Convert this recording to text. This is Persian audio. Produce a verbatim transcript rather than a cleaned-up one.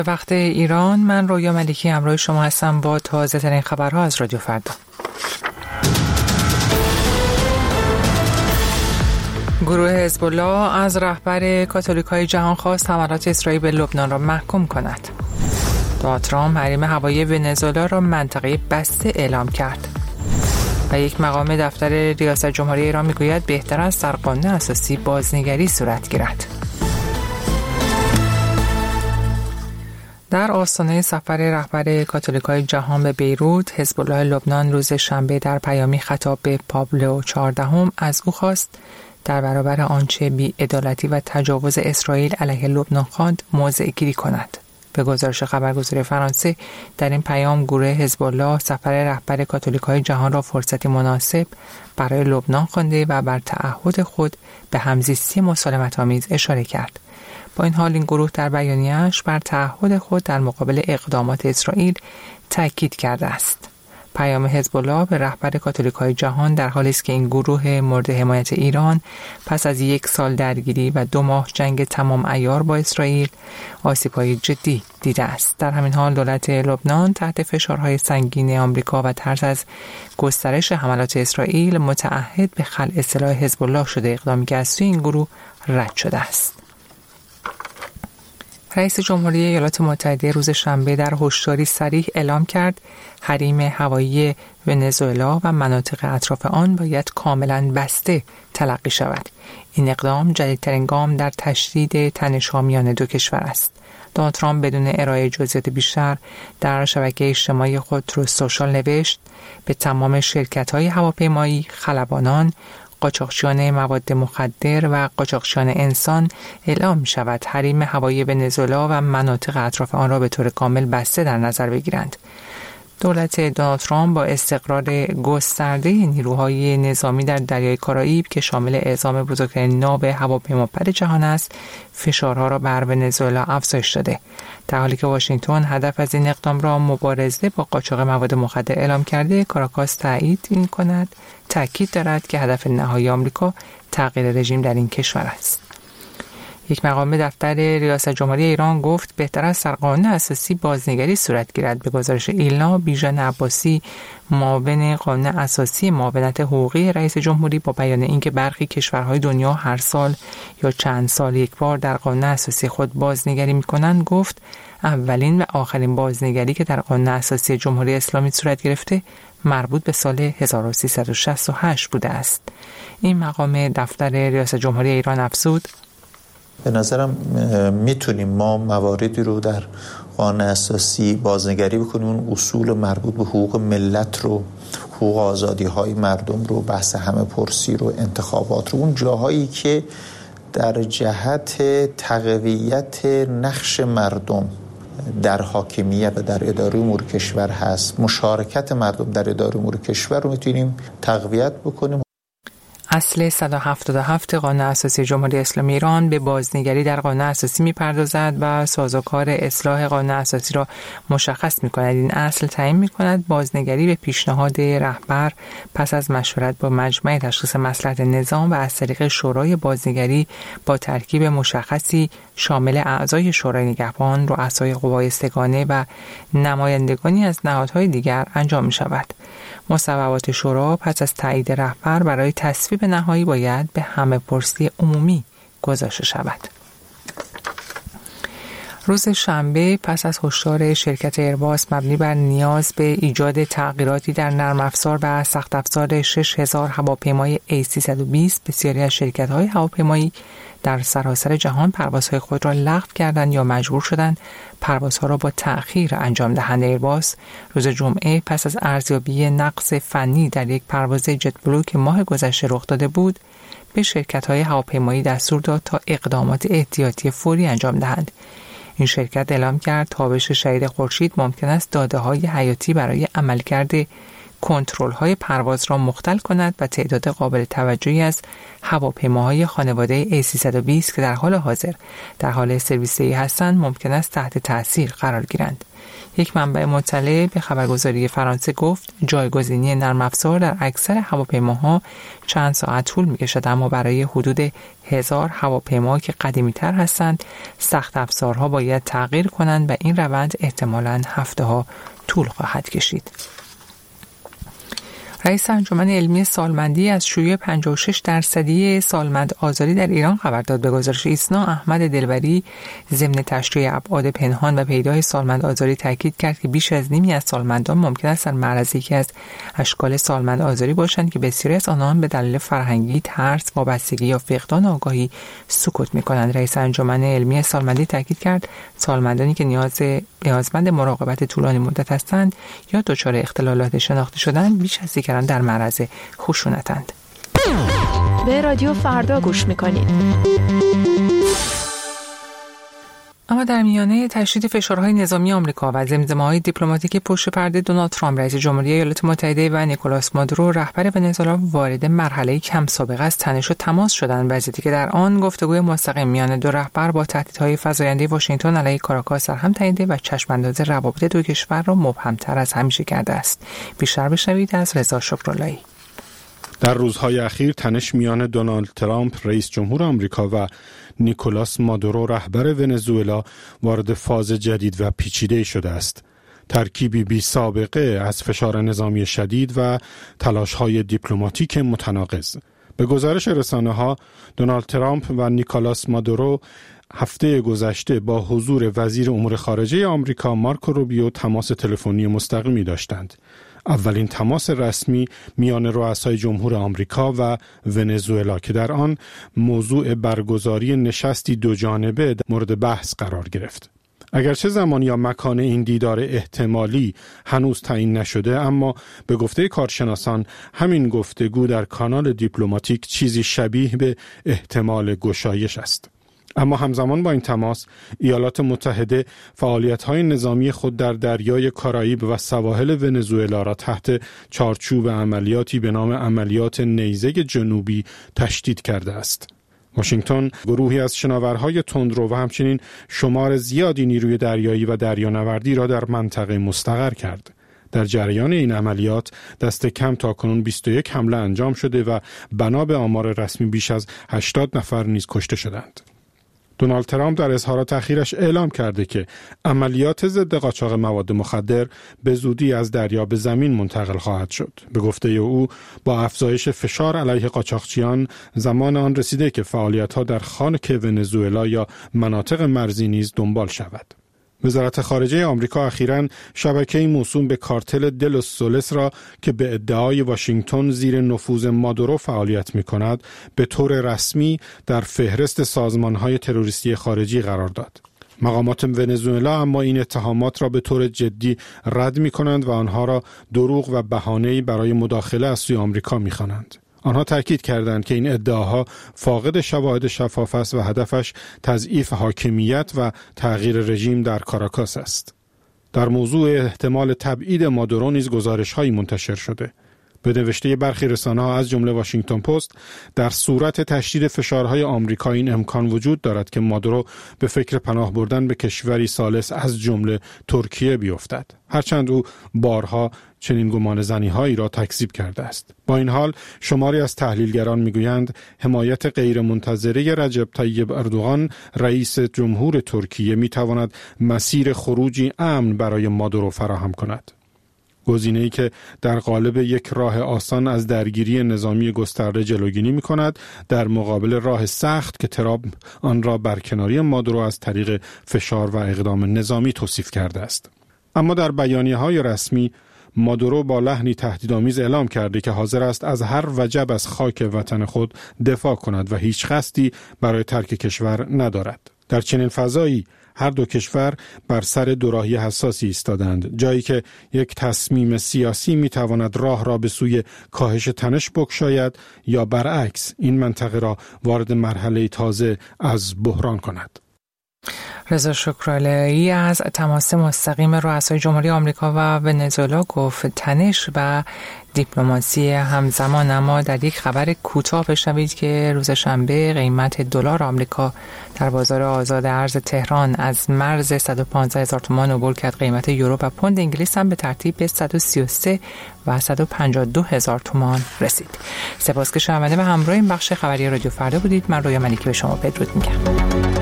وقت ایران، من رویا ملیکی همراه شما هستم با تازه ترین خبرها از رادیو فردا. گروه حزب الله از رهبر کاتولیکای جهان خواست حملات اسرائیل به لبنان را محکوم کند. دونالد ترامپ حریم هوایی ونزوئلا را منطقه بسته اعلام کرد. و یک مقام دفتر ریاست جمهوری ایران میگوید بهتر است در قانون اساسی بازنگری صورت گیرد. در آستانه سفر رهبر کاتولیکای جهان به بیروت، حزب الله لبنان روز شنبه در پیامی خطاب به پابلو چهاردهم از او خواست در برابر آنچه بی‌عدالتی و تجاوز اسرائیل علیه لبنان خواند موضع گیری کند. به گزارش خبرگزاری فرانسه، در این پیام گروه حزب الله سفر رهبر کاتولیکای جهان را فرصتی مناسب برای لبنان خوانده و بر تعهد خود به همزیستی مسالمت‌آمیز اشاره کرد. با این حال این گروه در بیانیه‌اش بر تعهد خود در مقابل اقدامات اسرائیل تاکید کرده است. پیام حزب الله به رهبر کاتولیکای جهان در حالی است که این گروه مورد حمایت ایران پس از یک سال درگیری و دو ماه جنگ تمام عیار با اسرائیل آسیب‌های جدی دیده است. در همین حال دولت لبنان تحت فشارهای سنگین آمریکا و ترس از گسترش حملات اسرائیل متعهد به خلع سلاح حزب الله شده، اقدامی که از سوی این گروه رد شده است. رئیس جمهوری ایالات متحده روز شنبه در هشداری صریح اعلام کرد حریم هوایی ونزوئلا و مناطق اطراف آن باید کاملا بسته تلقی شود. این اقدام جدیدترین گام در تشدید تنش‌ها میان دو کشور است. دونالد ترامپ بدون ارائه جزئیات بیشتر در شبکه اجتماعی خود تروث سوشال نوشت به تمام شرکت‌های هواپیمایی، خلبانان، قاچاقچیان مواد مخدر و قاچاقچیان انسان اعلام می شود حریم هوایی ونزوئلا و مناطق اطراف آن را به طور کامل بسته در نظر بگیرند. دولت دونالد ترامپ با استقرار گسترده نیروهای نظامی در دریای کارائیب که شامل اعزام بزرگترین ناو هواپیماپر جهان است، فشارها را بر ونزوئلا افزایش داده. در حالی که واشنگتن هدف از این اقدام را مبارزه با قاچاق مواد مخدر اعلام کرده، کاراکاس تایید این کند تاکید دارد که هدف نهایی آمریکا تغییر رژیم در این کشور است. یک مقام دفتر ریاست جمهوری ایران گفت بهتر است در قانون اساسی بازنگری صورت گیرد. به گزارش ایلنا، بیژن عباسی، معاون قانون اساسی معاونت حقوقی رئیس جمهوری، با بیان اینکه برخی کشورهای دنیا هر سال یا چند سال یک بار در قانون اساسی خود بازنگری می‌کنند، گفت اولین و آخرین بازنگری که در قانون اساسی جمهوری اسلامی صورت گرفته مربوط به سال هزار و سیصد و شصت و هشت بوده است. این مقام دفتر ریاست جمهوری ایران افزود به نظرم میتونیم ما مواردی رو در قانون اساسی بازنگری بکنیم، اون اصول مربوط به حقوق ملت رو، حقوق آزادی های مردم رو، بحث همه پرسی رو، انتخابات رو، اون جاهایی که در جهت تقویت نقش مردم در حاکمیت و در اداره امور کشور هست، مشارکت مردم در اداره امور کشور رو میتونیم تقویت بکنیم. اصل صد و هفتاد و هفت قانون اساسی جمهوری اسلامی ایران به بازنگری در قانون اساسی می‌پردازد و سازوکار اصلاح قانون اساسی را مشخص می‌کند. این اصل تعیین می‌کند بازنگری به پیشنهاد رهبر پس از مشورت با مجمع تشخیص مصلحت نظام و از طریق شورای بازنگری با ترکیب مشخصی شامل اعضای شورای نگهبان، رؤسای قوای سگانه و نمایندگانی از نهادهای دیگر انجام می‌شود. مصوبات شورا پس از تایید رهبر برای تصویب نهایی باید به همه پرسی عمومی گذاشته شود. روز شنبه پس از هشدار شرکت ایرباس مبنی بر نیاز به ایجاد تغییراتی در نرم افزار و سخت افزار شش هزار هواپیمای ای سیصد و بیست، بسیاری از شرکت‌های هواپیمایی در سراسر جهان پروازهای خود را لغو کردند یا مجبور شدند پروازها را با تأخیر انجام دهند. ایرباس روز جمعه پس از ارزیابی نقص فنی در یک پرواز جت بلو که ماه گذشته رخ داده بود، به شرکت‌های هواپیمایی دستور داد تا اقدامات احتیاطی فوری انجام دهند. این شرکت اعلام کرد تابش شدید خورشید ممکن است داده‌های حیاتی برای عملکرد کنترل‌های پرواز را مختل کند و تعداد قابل توجهی از هواپیماهای خانواده ای سیصد و بیست که در حال حاضر در حال سرویس‌دهی هستند ممکن است تحت تأثیر قرار گیرند. یک منبع مطلع به خبرگزاری فرانسه گفت جایگزینی نرم افزار در اکثر هواپیماها چند ساعت طول می‌کشد، اما برای حدود هزار هواپیما که قدیمی‌تر هستند سخت افزارها باید تغییر کنند و این روند احتمالاً هفته‌ها طول خواهد کشید. رئیس انجمن علمی سالمندی از شیوع پنجاه و شش درصدی سالمند آزاری در ایران خبر داد. به گزارش ایسنا، احمد دلبری ضمن تشریح ابعاد پنهان و پیدای سالمند آزاری تاکید کرد که بیش از نیمی از سالمندان ممکن است در معرض یکی از اشکال سالمند آزاری باشند که بسیاری از آنان به دلیل فرهنگی، ترس، وابستگی یا فقدان آگاهی سکوت می‌کنند. رئیس انجمن علمی سالمندی تاکید کرد سالمندانی که نیاز نیازمند مراقبت طولانی مدت هستند یا دچار اختلالات شناخته شدند بیش از دیگران در معرض خشونتند. به رادیو فردا گوش میکنید. اما در میانه تشدید فشارهای نظامی آمریکا و زمزمه‌های دیپلماتیک پشت پرده، دونالد ترامپ رئیس جمهوری ایالات متحده و نیکولاس مادورو رهبر ونزوئلا وارد مرحله کم سابقه از تنش و تماس شدند، وضعیتی که در آن گفتگوی مستقیم میان دو رهبر با تهدیدهای فزاینده واشنگتن علیه کاراکاس در هم تنیده و چشم‌انداز روابط دو کشور را مبهم‌تر از همیشه کرده است. بیشتر بشنوید از رضا شکراللهی. در روزهای اخیر تنش میان دونالد ترامپ رئیس جمهور آمریکا و نیکولاس مادورو رهبر ونزوئلا وارد فاز جدید و پیچیده شده است. ترکیبی بی سابقه از فشار نظامی شدید و تلاش‌های دیپلماتیک متناقض. به گزارش رسانه‌ها، دونالد ترامپ و نیکولاس مادورو هفته گذشته با حضور وزیر امور خارجه آمریکا مارکو روبیو تماس تلفنی مستقیمی داشتند. اولین تماس رسمی میان رؤسای جمهور آمریکا و ونزوئلا که در آن موضوع برگزاری نشستی دو جانبه مورد بحث قرار گرفت. اگرچه زمان یا مکان این دیدار احتمالی هنوز تعیین نشده، اما به گفته کارشناسان همین گفتگو در کانال دیپلماتیک چیزی شبیه به احتمال گشایش است. اما همزمان با این تماس، ایالات متحده فعالیت‌های نظامی خود در دریای کارائیب و سواحل ونزوئلا را تحت چارچوب عملیاتی به نام عملیات نیزه جنوبی تشدید کرده است. واشنگتن گروهی از شناورهای تندرو و همچنین شمار زیادی نیروی دریایی و دریانوردی را در منطقه مستقر کرد. در جریان این عملیات دست کم تا کنون بیست و یک حمله انجام شده و بنا به آمار رسمی بیش از هشتاد نفر نیز کشته شدند. دونالد ترامپ در اظهارات اخیرش اعلام کرده که عملیات ضد قاچاق مواد مخدر به زودی از دریا به زمین منتقل خواهد شد. به گفته او با افزایش فشار علیه قاچاقچیان زمان آن رسیده که فعالیت‌ها در خاک ونزوئلا یا مناطق مرزی نیز دنبال شود. وزارت خارجه آمریکا اخیراً شبکه‌ای موسوم به کارتل دلوس سولس را که به ادعای واشنگتن زیر نفوذ مادورو فعالیت می‌کند به طور رسمی در فهرست سازمان‌های تروریستی خارجی قرار داد. مقامات ونزوئلا اما این اتهامات را به طور جدی رد می‌کنند و آنها را دروغ و بهانه‌ای برای مداخله از سوی آمریکا می‌خوانند. آنها تاکید کردند که این ادعاها فاقد شواهد شفاف است و هدفش تضعیف حاکمیت و تغییر رژیم در کاراکاس است. در موضوع احتمال تبعید مادورو نیز گزارش‌هایی منتشر شده. به نوشته برخی رسانه‌ها از جمله واشنگتن پست، در صورت تشدید فشارهای آمریکا این امکان وجود دارد که مادورو به فکر پناه بردن به کشوری ثالث از جمله ترکیه بیفتد، هرچند او بارها چنین گمان زنی‌هایی را تکذیب کرده است. با این حال شماری از تحلیلگران می‌گویند حمایت غیرمنتظره رجب طیب اردوغان رئیس جمهور ترکیه می‌تواند مسیر خروجی امن برای مادورو فراهم کند. گزینه‌ای که در قالب یک راه آسان از درگیری نظامی گسترده جلوگیری می‌کند، در مقابل راه سخت که ترامپ آن را برکناری مادورو از طریق فشار و اقدام نظامی توصیف کرده است. اما در بیانیه‌های رسمی مادورو با لحنی تهدیدآمیز اعلام کرده که حاضر است از هر وجب از خاک وطن خود دفاع کند و هیچ قصدی برای ترک کشور ندارد. در چنین فضایی هر دو کشور بر سر دوراهی حساسی ایستادند، جایی که یک تصمیم سیاسی میتواند راه را به سوی کاهش تنش بگشاید یا برعکس این منطقه را وارد مرحله تازه از بحران کند. رضا شکرالایی از تماس مستقیم رؤسای جمهوری آمریکا و ونزوئلا گفت تنش و دیپلماسی همزمان. اما در یک خبر کوتاه بشنوید که روز شنبه قیمت دلار آمریکا در بازار آزاد ارز تهران از مرز صد و پانزده هزار تومان عبور کرد. قیمت یورو و پوند انگلیس هم به ترتیب به صد و سی و سه و صد و پنجاه و دو هزار تومان رسید. سپاس که شنونده و همراه این بخش خبری رادیو فردا بودید. من رویا ملیکی به شما بدرود میگم.